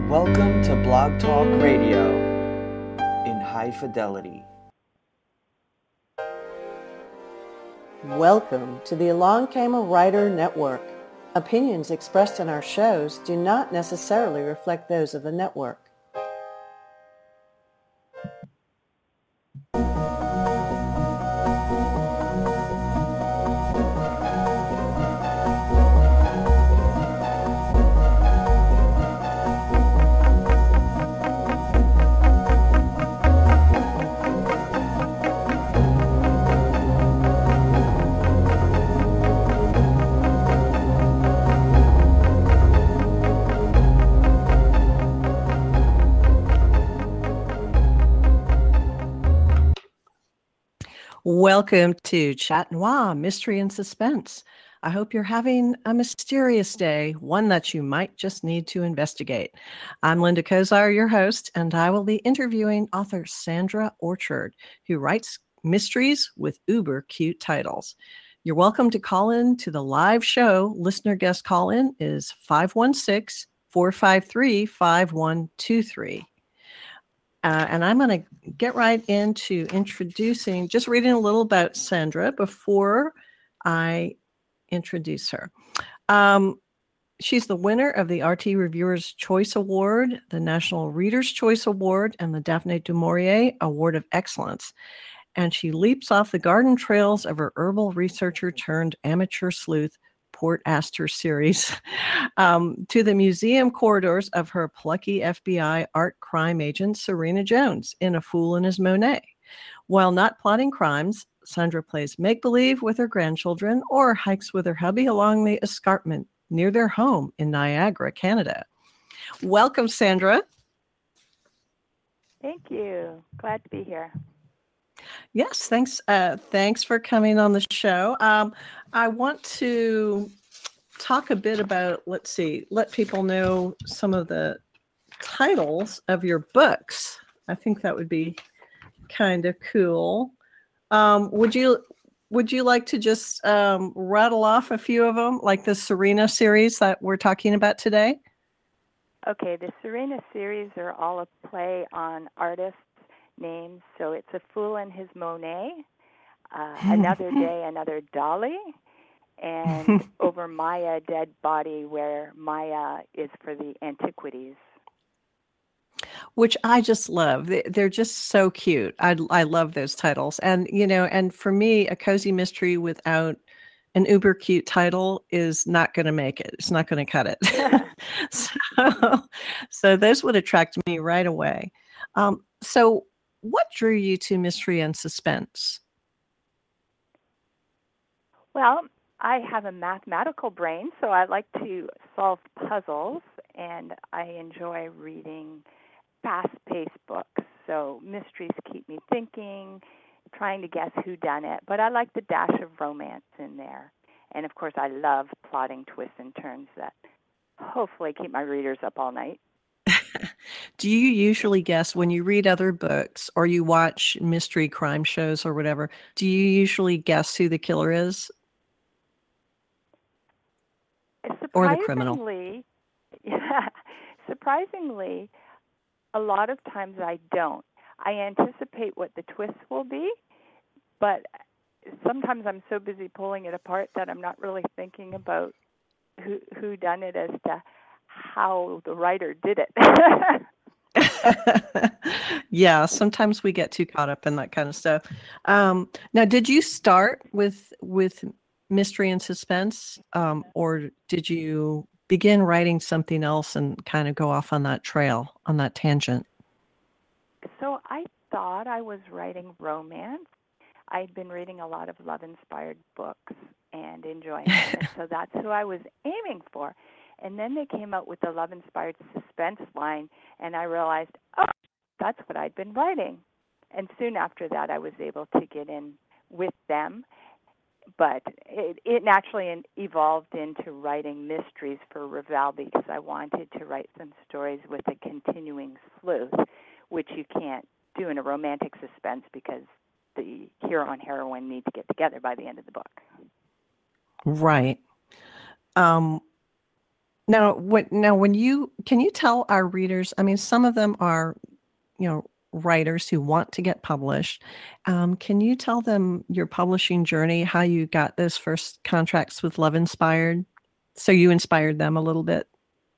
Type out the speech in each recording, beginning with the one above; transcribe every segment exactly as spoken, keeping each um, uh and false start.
Welcome to Blog Talk Radio in high fidelity. Welcome to the Along Came a Writer Network. Opinions expressed in our shows do not necessarily reflect those of the network. Welcome to Chat Noir, Mystery and Suspense. I hope you're having a mysterious day, one that you might just need to investigate. I'm Linda Kozar, your host, and I will be interviewing author Sandra Orchard, who writes mysteries with uber cute titles. You're welcome to call in to the live show. Listener guest call-in is five one six, four five three, five one two three. Uh, and I'm going to get right into introducing, just reading a little about Sandra before I introduce her. Um, she's the winner of the R T Reviewer's Choice Award, the National Reader's Choice Award, and the Daphne du Maurier Award of Excellence. And she leaps off the garden trails of her herbal researcher turned amateur sleuth, Port Astor series, um, to the museum corridors of her plucky F B I art crime agent, Serena Jones, in A Fool and His Monet. While not plotting crimes, Sandra plays make-believe with her grandchildren or hikes with her hubby along the escarpment near their home in Niagara, Canada. Welcome, Sandra. Thank you. Glad to be here. Yes, thanks. Uh, thanks for coming on the show. Um, I want to talk a bit about, let's see, let people know some of the titles of your books. I think that would be kind of cool. Um, would you would you like to just um, rattle off a few of them, like the Serena series that we're talking about today? Okay, the Serena series are all a play on artists' names. So it's A Fool and His Monet, uh, Another Day, Another Dolly, and Over Maya, Dead Body, where Maya is for the antiquities. Which I just love. They- They're just so cute. I I love those titles. And, you know, and for me, a cozy mystery without an uber cute title is not going to make it. It's not going to cut it. so, so those would attract me right away. Um, so what drew you to mystery and suspense? Well, I have a mathematical brain, so I like to solve puzzles, and I enjoy reading fast-paced books. So mysteries keep me thinking, trying to guess who done it, but I like the dash of romance in there. And, of course, I love plotting twists and turns that hopefully keep my readers up all night. Do you usually guess when you read other books or you watch mystery crime shows or whatever, do you usually guess who the killer is? Or the criminal? Surprisingly, yeah, surprisingly, a lot of times I don't. I anticipate what the twist will be, but sometimes I'm so busy pulling it apart that I'm not really thinking about who who done it as to how the writer did it. Yeah, sometimes we get too caught up in that kind of stuff. Um, now, did you start with with mystery and suspense, um, or did you begin writing something else and kind of go off on that trail, on that tangent? So I thought I was writing romance. I'd been reading a lot of love-inspired books and enjoying them, and so that's who I was aiming for. And then they came out with the love-inspired suspense line, and I realized, oh, that's what I'd been writing. And soon after that, I was able to get in with them. But it, it naturally evolved into writing mysteries for Raval because I wanted to write some stories with a continuing sleuth, which you can't do in a romantic suspense because the hero and heroine need to get together by the end of the book. Right. Um, Now, what now when you can you tell our readers, I mean, some of them are, you know, writers who want to get published. Um, can you tell them your publishing journey, how you got those first contracts with Love Inspired? So you inspired them a little bit?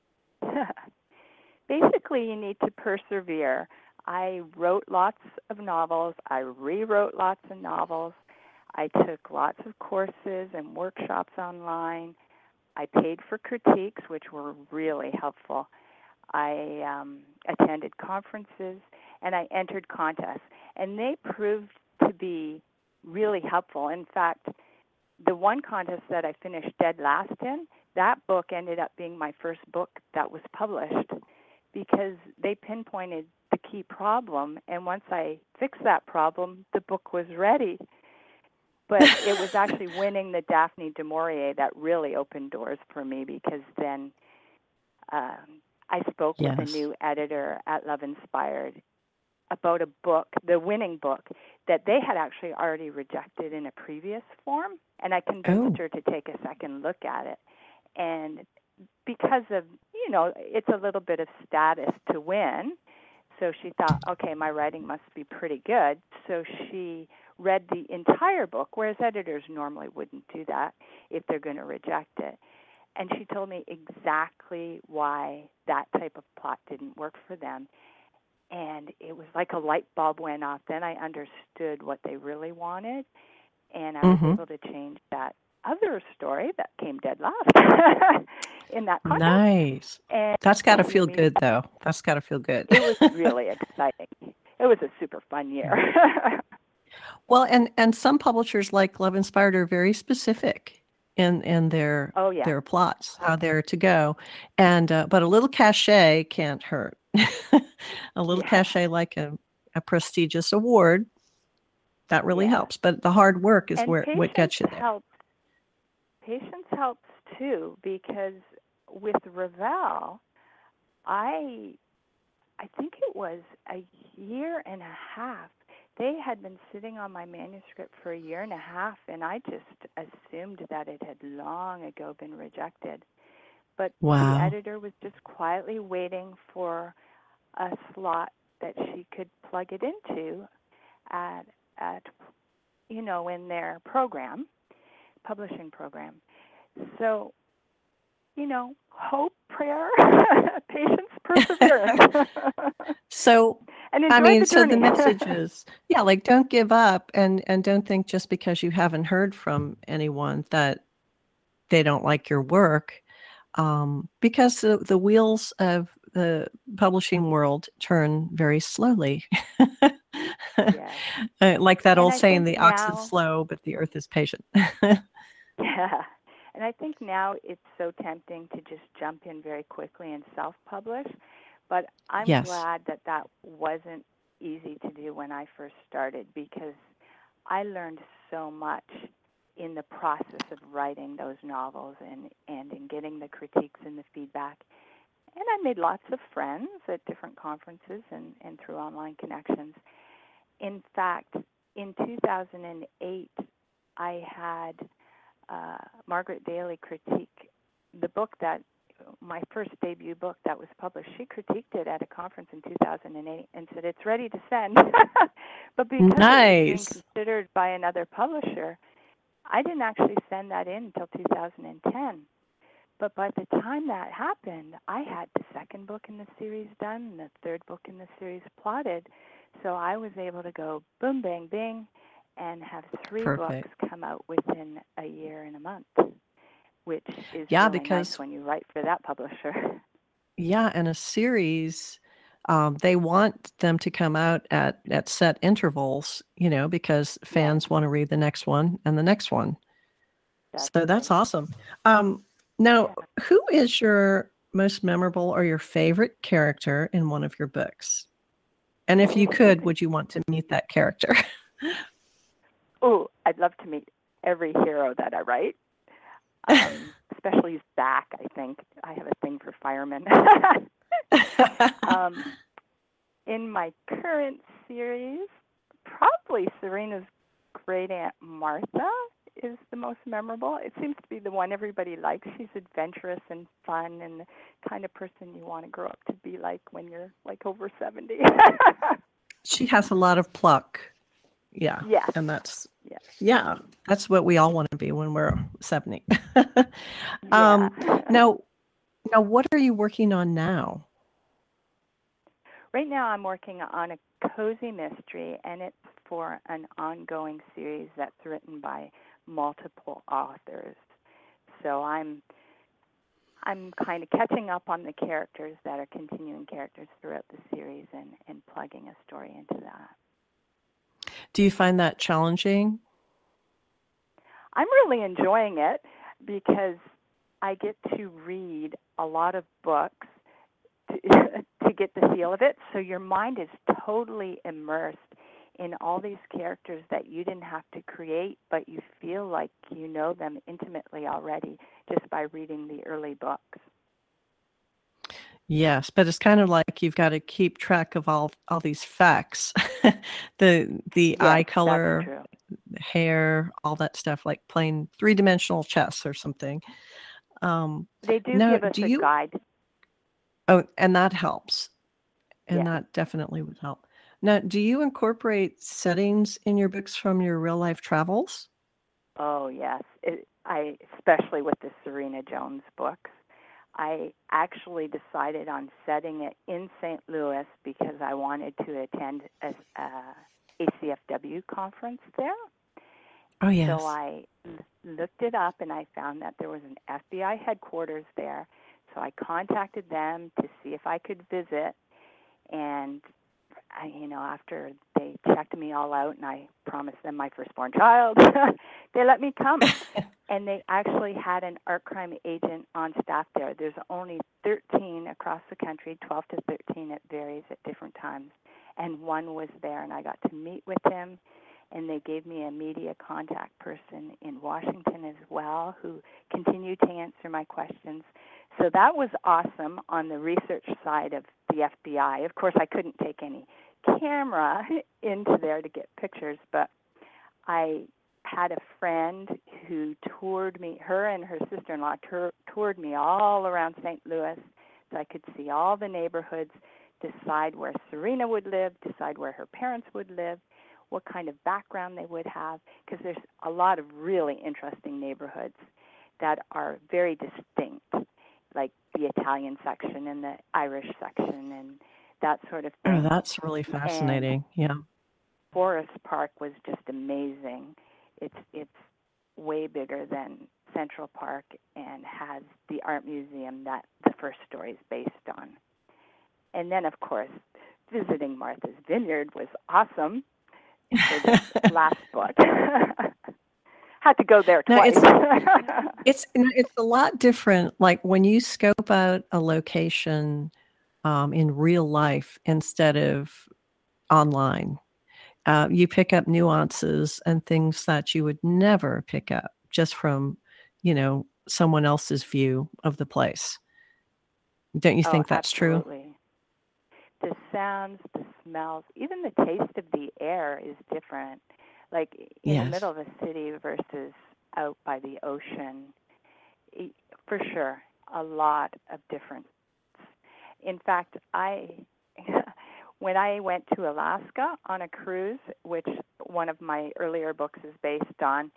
Basically, you need to persevere. I wrote lots of novels. I rewrote lots of novels. I took lots of courses and workshops online. I paid for critiques, which were really helpful. I um, attended conferences, and I entered contests. And they proved to be really helpful. In fact, the one contest that I finished dead last in, that book ended up being my first book that was published because they pinpointed the key problem. And once I fixed that problem, the book was ready. But it was actually winning the Daphne du Maurier that really opened doors for me because then um, I spoke Yes. with a new editor at Love Inspired about a book, the winning book, that they had actually already rejected in a previous form. And I convinced Oh. her to take a second look at it. And because of, you know, it's a little bit of status to win, so she thought, okay, my writing must be pretty good. So she read the entire book, whereas editors normally wouldn't do that if they're going to reject it. And she told me exactly why that type of plot didn't work for them. And it was like a light bulb went off. Then I understood what they really wanted, and I was Mhm. able to change that other story that came dead last in that contest. Nice. And That's got to it feel made- good, though. That's got to feel good. It was really exciting. It was a super fun year. Well, and and some publishers like Love Inspired are very specific in in their Oh, yeah. their plots, how they're to go, and uh, but a little cachet can't hurt. A little Yeah. cachet, like a, a prestigious award, that really Yeah. helps. But the hard work is And where what gets you patience there. helps. Patience helps too, because with Ravel, I I think it was a year and a half. They had been sitting on my manuscript for a year and a half, and I just assumed that it had long ago been rejected. But Wow. the editor was just quietly waiting for a slot that she could plug it into at at you know in their program, publishing program. So, you know, hope, prayer, patience, perseverance. So And enjoy I mean, the so the journey. message is, yeah, like don't give up, and and don't think just because you haven't heard from anyone that they don't like your work, um, because the, the wheels of the publishing world turn very slowly. Yeah. Uh, like that And old I saying, think the ox now- is slow, but the earth is patient. Yeah. And I think now it's so tempting to just jump in very quickly and self-publish. But I'm Yes. glad that that wasn't easy to do when I first started, because I learned so much in the process of writing those novels and, and in getting the critiques and the feedback. And I made lots of friends at different conferences and, and through online connections. In fact, in two thousand eight, I had uh, Margaret Daly critique the book that, my first debut book that was published. She critiqued it at a conference in two thousand eight and said, it's ready to send. But because it was being Nice. considered by another publisher, I didn't actually send that in until two thousand ten. But by the time that happened, I had the second book in the series done and the third book in the series plotted. So I was able to go boom, bang, bing, and have three Perfect. books come out within a year and a month, which is Yeah, really because- nice when you write for that publisher. Yeah, and a series, um, they want them to come out at, at set intervals, you know, because fans want to read the next one and the next one. So that's right. awesome. Um, now, who is your most memorable or your favorite character in one of your books? And if you could, would you want to meet that character? Oh, I'd love to meet every hero that I write, um, especially Zach, I think. I have a thing for firemen. um, in my current series, probably Serena's great aunt Martha is the most memorable. It seems to be the one everybody likes. She's adventurous and fun and the kind of person you want to grow up to be like when you're like over seventy. She has a lot of pluck. Yeah. Yes. And that's, Yes. yeah, that's what we all want to be when we're seventy. Yeah. um, now, now, what are you working on now? Right now I'm working on a cozy mystery, and it's for an ongoing series that's written by multiple authors. So I'm I'm kind of catching up on the characters that are continuing characters throughout the series and, and plugging a story into that. Do you find that challenging? I'm really enjoying it because I get to read a lot of books to, to get the feel of it. So your mind is totally immersed in all these characters that you didn't have to create, but you feel like you know them intimately already just by reading the early books. Yes, but it's kind of like you've got to keep track of all all these facts, the the Yes, eye that's color, true. hair, all that stuff, like playing three dimensional chess or something. Um, They do now, give us do a you? guide. Oh, and that helps, and Yes. that definitely would help. Now, do you incorporate settings in your books from your real life travels? Oh, yes. It, I especially with the Serena Jones books. I actually decided on setting it in Saint Louis because I wanted to attend a, a A C F W conference there. Oh, yes. So I l- looked it up, and I found that there was an F B I headquarters there. So I contacted them to see if I could visit, and I, you know, after they checked me all out and I promised them my firstborn child, they let me come. And they actually had an art crime agent on staff there. There's only thirteen across the country, twelve to thirteen. It varies at different times. And one was there, and I got to meet with him. And they gave me a media contact person in Washington as well who continued to answer my questions. So that was awesome on the research side of the F B I. Of course, I couldn't take any camera into there to get pictures, but I had a friend who toured me, her and her sister-in-law tour, toured me all around Saint Louis so I could see all the neighborhoods, decide where Serena would live, decide where her parents would live, what kind of background they would have, because there's a lot of really interesting neighborhoods that are very distinct, like the Italian section and the Irish section and that sort of Oh, thing. that's really And fascinating. Yeah. Forest Park was just amazing. It's it's way bigger than Central Park and has the art museum that the first story is based on. And then, of course, visiting Martha's Vineyard was awesome for this last book. Had to go there Now, twice. it's it's it's a lot different. Like when you scope out a location um, in real life instead of online, uh, you pick up nuances and things that you would never pick up just from, you know, someone else's view of the place. Don't you Oh, think that's true? absolutely. The sounds, the smells, even the taste of the air is different. Like in the Yes. middle of a city versus out by the ocean, e- for sure, a lot of difference. In fact, I when I went to Alaska on a cruise, which one of my earlier books is based on,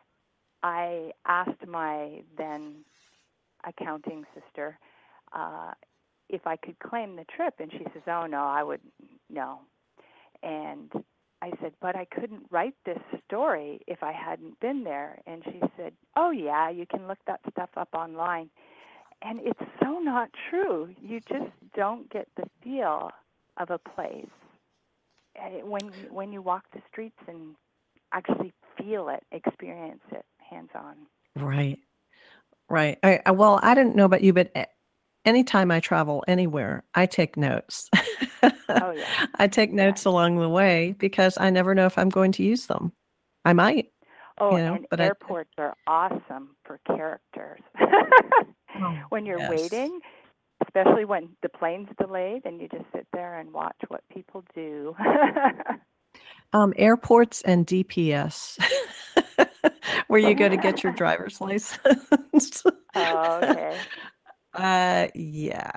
I asked my then accounting sister uh, if I could claim the trip, and she says, "Oh no, I would no." And I said, "But I couldn't write this story if I hadn't been there." And she said, "Oh yeah, you can look that stuff up online." And it's so not true. You just don't get the feel of a place eh, when when you walk the streets and actually feel it, experience it hands-on. Right. Right. I, I, well, I didn't know about you, but a- anytime I travel anywhere, I take notes. Oh yeah, I take yeah. notes along the way because I never know if I'm going to use them. I might, Oh, you know, and but I. airports are awesome for characters. Oh, When you're yes. waiting, especially when the plane's delayed and you just sit there and watch what people do. Um, airports and D P S. where you go to get your driver's license. Oh, okay. Uh, yeah.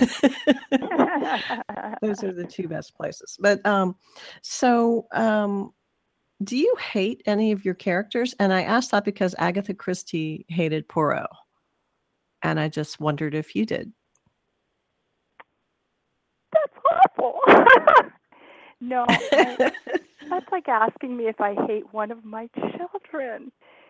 Those are the two best places. But um, so um, do you hate any of your characters? And I asked that because Agatha Christie hated Poirot. And I just wondered if you did. That's awful. No, I, that's like asking me if I hate one of my children.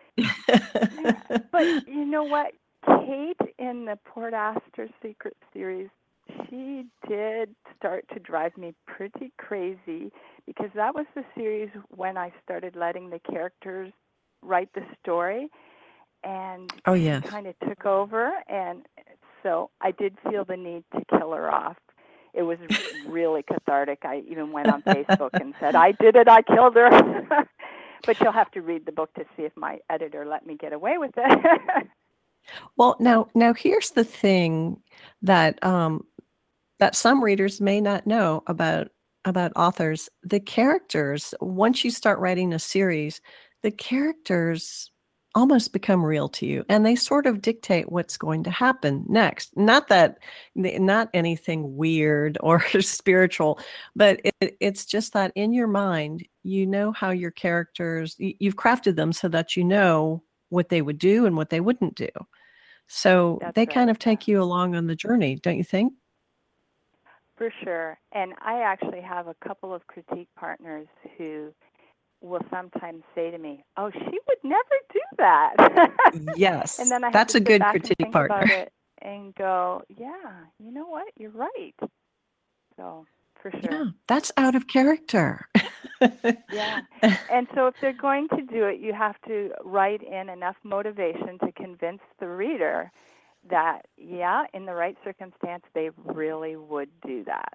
But you know what? Kate in the Port Astor Secret series, she did start to drive me pretty crazy because that was the series when I started letting the characters write the story, and Oh, she yes. kind of took over, and so I did feel the need to kill her off. It was really cathartic. I even went on Facebook and said, I did it, I killed her. But you'll have to read the book to see if my editor let me get away with it. Well, now, now here's the thing that um, that some readers may not know about about authors. The characters, once you start writing a series, the characters almost become real to you, and they sort of dictate what's going to happen next. Not that, not anything weird or spiritual, but it, it's just that in your mind, you know how your characters, you've crafted them so that you know what they would do and what they wouldn't do. So That's they right, kind of take yeah. you along on the journey, don't you think? For sure. And I actually have a couple of critique partners who will sometimes say to me, oh, she would never do that. Yes, And then I have that's to a sit good back and critique think partner. about it and go, yeah, you know what? You're right. So, for sure. Yeah, that's out of character. Yeah. And so if they're going to do it, you have to write in enough motivation to convince the reader that, yeah, in the right circumstance, they really would do that.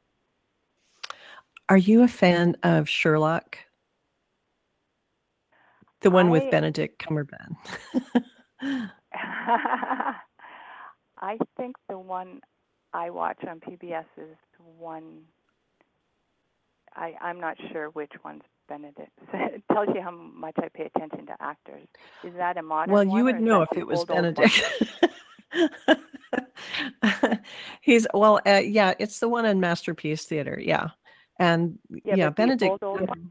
Are you a fan of Sherlock? The one with I Benedict Cumberbatch. I think the one I watch on P B S is one. I, I'm not sure which one's Benedict. It tells you how much I pay attention to actors. Is that a modern Well, one? you Or would is know that if the it was old, old one? Benedict. He's, well, uh, yeah, it's the one in Masterpiece Theater. Yeah. And Yeah, yeah, but the Benedict. old, old one.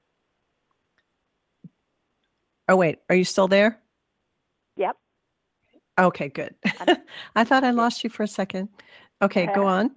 Oh, wait, are you still there? Yep. Okay, good. I'm- I thought I lost you for a second. Okay, go on.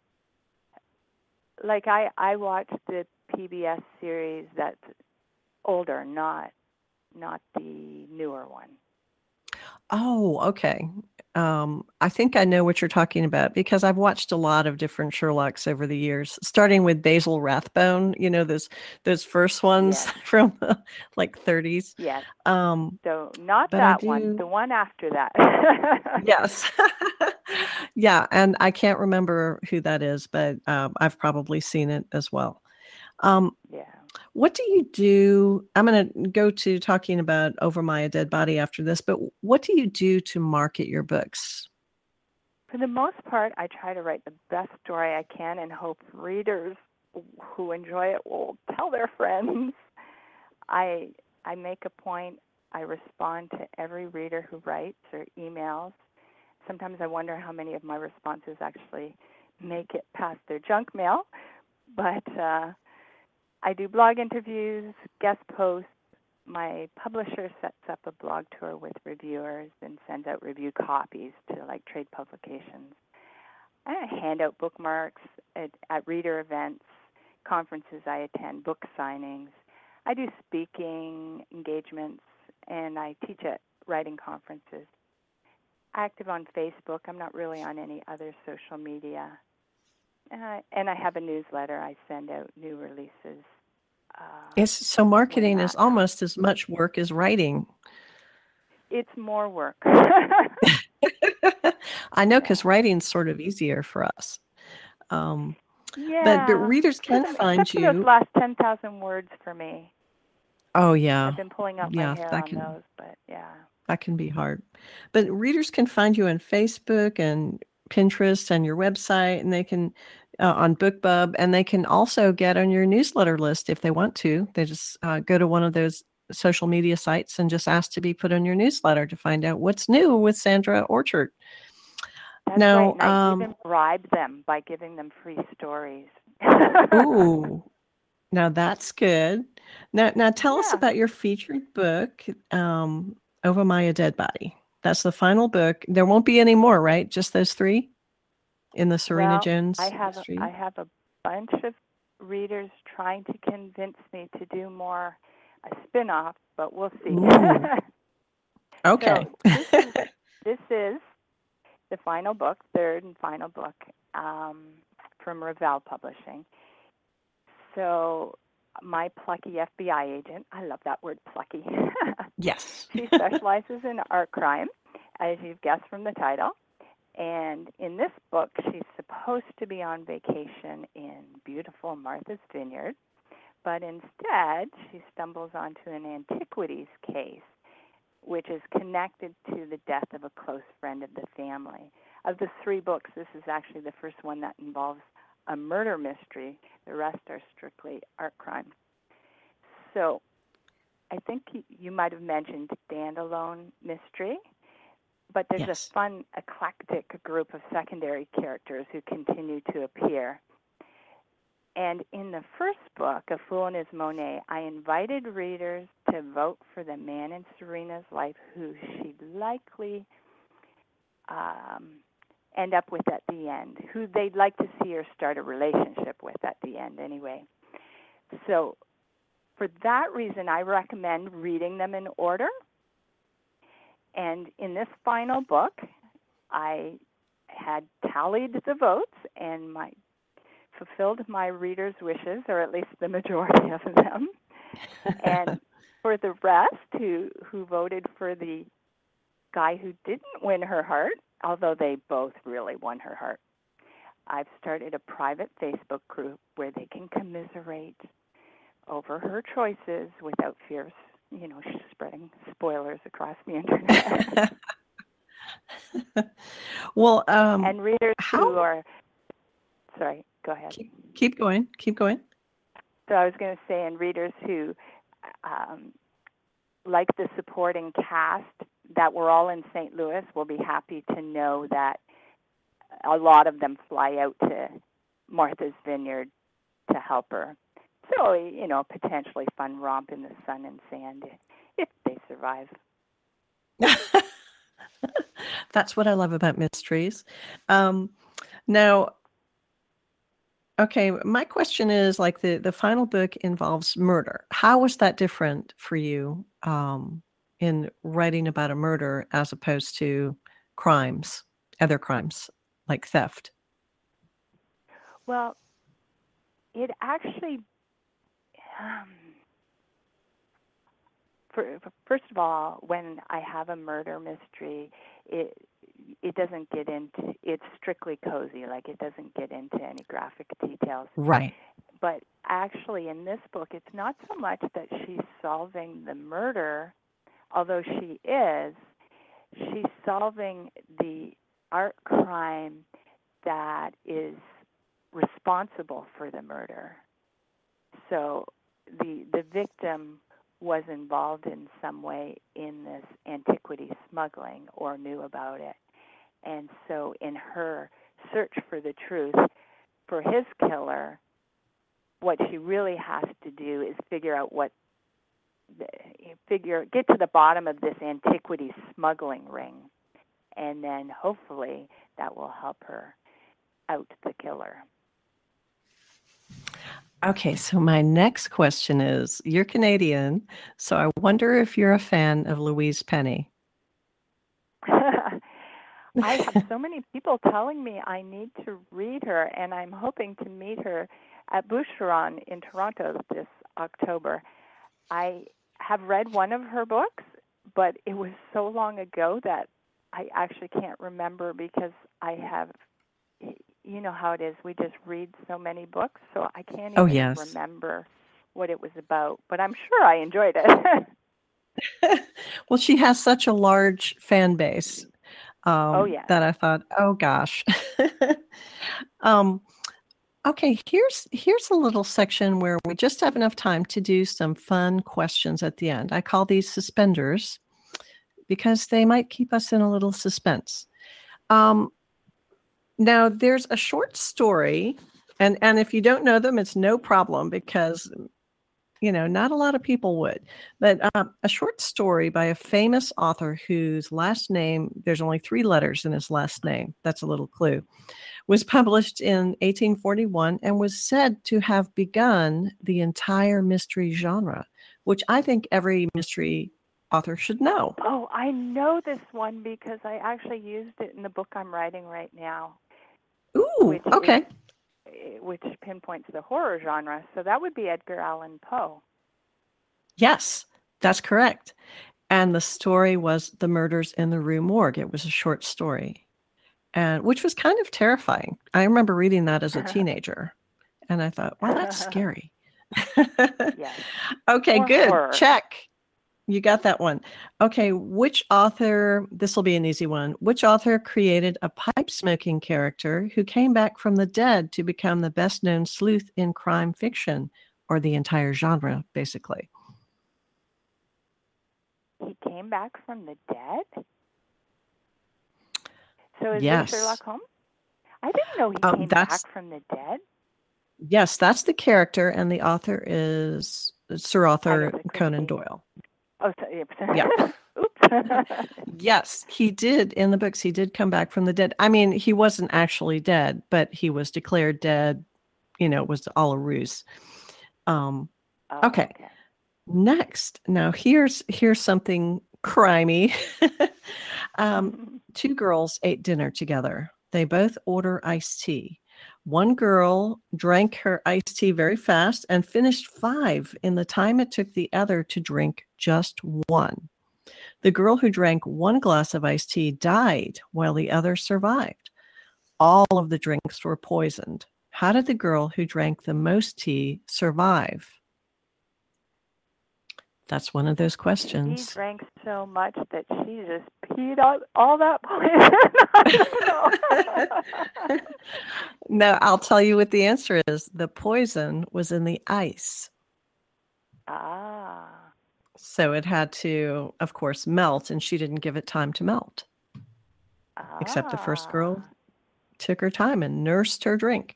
Like I, I watched the P B S series that's older, not not the newer one. Oh, okay. Um, I think I know what you're talking about because I've watched a lot of different Sherlocks over the years, starting with Basil Rathbone, you know, those those first ones Yes. from the, like thirties. Yes. Um, So not but I that one, do, the one after that. yes. Yeah, and I can't remember who that is, but um, I've probably seen it as well. Um, Yeah. What do you do? I'm going to go to talking about Over My Dead Body after this, but what do you do to market your books? For the most part, I try to write the best story I can and hope readers who enjoy it will tell their friends. I I make a point, I respond to every reader who writes or emails. Sometimes I wonder how many of my responses actually make it past their junk mail, but uh, I do blog interviews, guest posts. My publisher sets up a blog tour with reviewers and sends out review copies to like trade publications. I hand out bookmarks at, at reader events, conferences I attend, book signings. I do speaking engagements, and I teach at writing conferences. Active on Facebook. I'm not really on any other social media. Uh, and I have a newsletter. I send out new releases. Uh, It's, so marketing when is that almost as much work as writing. It's more work. I know, because writing's sort of easier for us. Um, yeah. but, but readers can Except find for you. those last ten thousand words for me. Oh, yeah. I've been pulling out Yeah, my hair that on can, those, but yeah. that can be hard. But readers can find you on Facebook and Pinterest and your website, and they can uh, on BookBub, and they can also get on your newsletter list if they want to. They just uh, go to one of those social media sites and just ask to be put on your newsletter to find out what's new with Sandra Orchard. That's Now, right. And I um, even bribe them by giving them free stories. ooh, now that's good. Now, now tell us Yeah. about your featured book, um, Over My Dead Body. That's the final book. There won't be any more, right? Just those three in the Serena Well, Jones I have a, mystery? I have a bunch of readers trying to convince me to do more a spin-off, but we'll see. Ooh. Okay. So this is, this is the final book, third and final book um, from Revell Publishing. So my plucky F B I agent, I love that word plucky. Yes. She specializes in art crime, as you've guessed from the title. And in this book, she's supposed to be on vacation in beautiful Martha's Vineyard, but instead she stumbles onto an antiquities case, which is connected to the death of a close friend of the family. Of the three books, this is actually the first one that involves a murder mystery. The rest are strictly art crime. So I think you might have mentioned standalone mystery, but there's Yes. a fun, eclectic group of secondary characters who continue to appear. And in the first book, A Fool and His Monet, I invited readers to vote for the man in Serena's life who she'd likely um, end up with at the end, who they'd like to see her start a relationship with at the end anyway. So for that reason, I recommend reading them in order. And in this final book, I had tallied the votes and my fulfilled my readers' wishes, or at least the majority of them. And for the rest who, who voted for the guy who didn't win her heart, although they both really won her heart, I've started a private Facebook group where they can commiserate over her choices without fear of, you know, spreading spoilers across the internet. Well, um, and readers how, who are, sorry, go ahead. Keep, keep going, keep going. So I was going to say, and readers who um, like the supporting cast that were all in Saint Louis will be happy to know that a lot of them fly out to Martha's Vineyard to help her. So, you know, potentially fun romp in the sun and sand if they survive. That's what I love about mysteries. Um, now, okay, my question is, like, the, the final book involves murder. How was that different for you um, in writing about a murder as opposed to crimes, other crimes like theft? Well, it actually, um, for, for, first of all, when I have a murder mystery, it it doesn't get into, it's strictly cozy, like it doesn't get into any graphic details. Right. But actually in this book, it's not so much that she's solving the murder, although she is, she's solving the art crime that is responsible for the murder. So the the victim was involved in some way in this antiquity smuggling or knew about it. And so in her search for the truth for his killer, what she really has to do is figure out what, the, figure, get to the bottom of this antiquity smuggling ring. And then hopefully that will help her out the killer. Okay, so my next question is, you're Canadian, so I wonder if you're a fan of Louise Penny. I have so many people telling me I need to read her, and I'm hoping to meet her at Boucheron in Toronto this October. I have read one of her books, but it was so long ago that I actually can't remember because I have, you know how it is, we just read so many books, so I can't even oh, yes. remember what it was about, but I'm sure I enjoyed it. Well, she has such a large fan base. Um, oh, yeah. That I thought, oh gosh. um, Okay, here's here's a little section where we just have enough time to do some fun questions at the end. I call these suspenders because they might keep us in a little suspense. Um, now, there's a short story, and and if you don't know them, it's no problem because you know not a lot of people would. But um, a short story by a famous author whose last name, there's only three letters in his last name. That's a little clue. Was published in eighteen forty-one and was said to have begun the entire mystery genre, which I think every mystery author should know. Oh, I know this one because I actually used it in the book I'm writing right now. Ooh, which okay. Is, which pinpoints the horror genre. So that would be Edgar Allan Poe. Yes, that's correct. And the story was The Murders in the Rue Morgue. It was a short story, and which was kind of terrifying. I remember reading that as a teenager, and I thought, wow, that's scary. Yes. Okay, Or good. horror. Check. You got that one. Okay, which author, this will be an easy one, which author created a pipe-smoking character who came back from the dead to become the best-known sleuth in crime fiction, or the entire genre, basically? He came back from the dead? So is Yes. this Sherlock Holmes? I didn't know he Um, came that's- back from the dead. Yes, that's the character, and the author is Sir Arthur Agatha Conan Christie. Doyle. Oh, so, yeah. Yeah. Oops. Yes, he did. In the books, he did come back from the dead. I mean, he wasn't actually dead, but he was declared dead. You know, it was all a ruse. Um, Oh, okay. Next, now here's here's something crimey. um, two girls ate dinner together. They both order iced tea. One girl drank her iced tea very fast and finished five in the time it took the other to drink just one. The girl who drank one glass of iced tea died while the other survived. All of the drinks were poisoned. How did the girl who drank the most tea survive? That's one of those She questions. drank so much that she just peed out all that poison. I don't know. No, I'll tell you what the answer is. The poison was in the ice. Ah. So it had to, of course, melt, and she didn't give it time to melt. Ah. Except the first girl took her time and nursed her drink.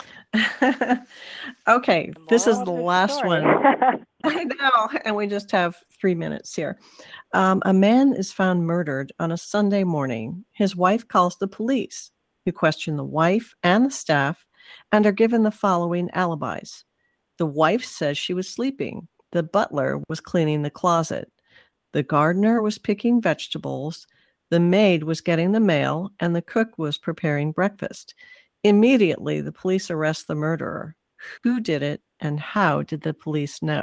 Okay, The this is moral the of the last story. one. I know, and we just have three minutes here. Um, a man is found murdered on a Sunday morning. His wife calls the police, who question the wife and the staff and are given the following alibis. The wife says she was sleeping. The butler was cleaning the closet. The gardener was picking vegetables. The maid was getting the mail, and the cook was preparing breakfast. Immediately, the police arrest the murderer. Who did it, and how did the police know?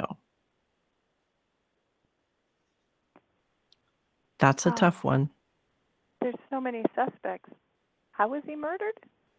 That's a Oh. tough one. There's so many suspects. How was he murdered?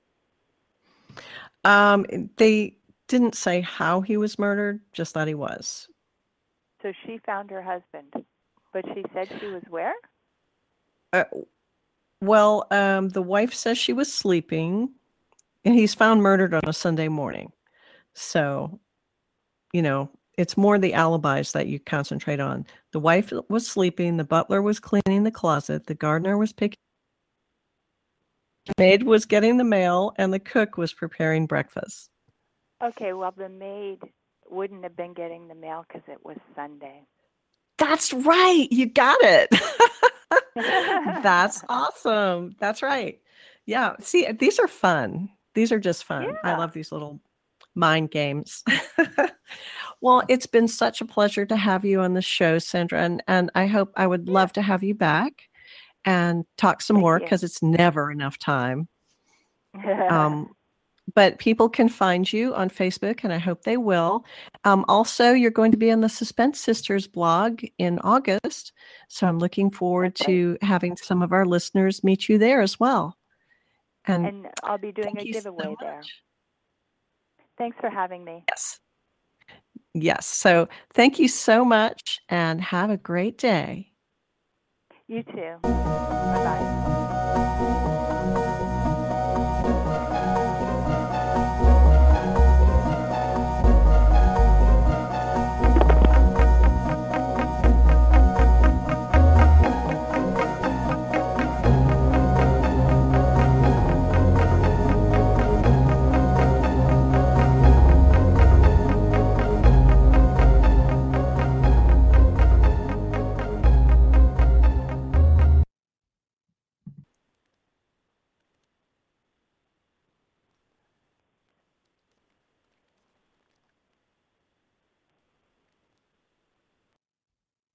Um, they didn't say how he was murdered, just that he was. So she found her husband, but she said she was where? Uh, well, um, the wife says she was sleeping, and he's found murdered on a Sunday morning. So, you know, it's more the alibis that you concentrate on. The wife was sleeping, the butler was cleaning the closet, the gardener was picking, the maid was getting the mail, and the cook was preparing breakfast. Okay, well, the maid wouldn't have been getting the mail because it was Sunday. That's right. You got it. That's awesome. That's right. Yeah. See, these are fun. These are just fun. I Yeah. love these little mind games. Well, it's been such a pleasure to have you on the show, Sandra. And, and I hope I would love to have you back and talk some Thank more you. because it's never enough time. Um, but people can find you on Facebook, and I hope they will. Um, also, you're going to be on the Suspense Sisters blog in August. So I'm looking forward That's to having some of our listeners meet you there as well. And, and I'll be doing thank a you so giveaway there. much. Thanks for having me. Yes. Yes. So thank you so much and have a great day. You too.